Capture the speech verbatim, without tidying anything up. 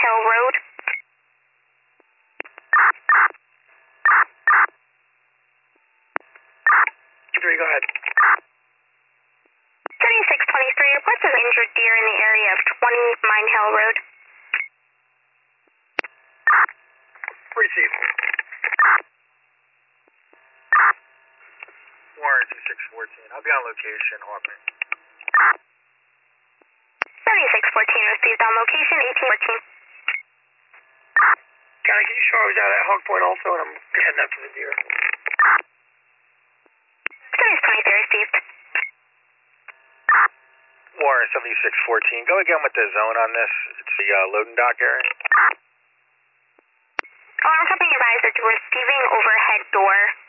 Hill Road. Three, go ahead. thirty-six twenty-three reports of injured deer in the area of twenty Mine Hill Road. Receive. Warren two six fourteen. I'll be on location. Hawkman. seventy-six fourteen received on location. eighteen fourteen. County, can you show I was out at Hawk Point also, and I'm heading up to the deer. seventy-six twenty-three received. Warren seventy-six fourteen. Go again with the zone on this. It's the uh, loading dock area. Alarm company advised it's receiving overhead door.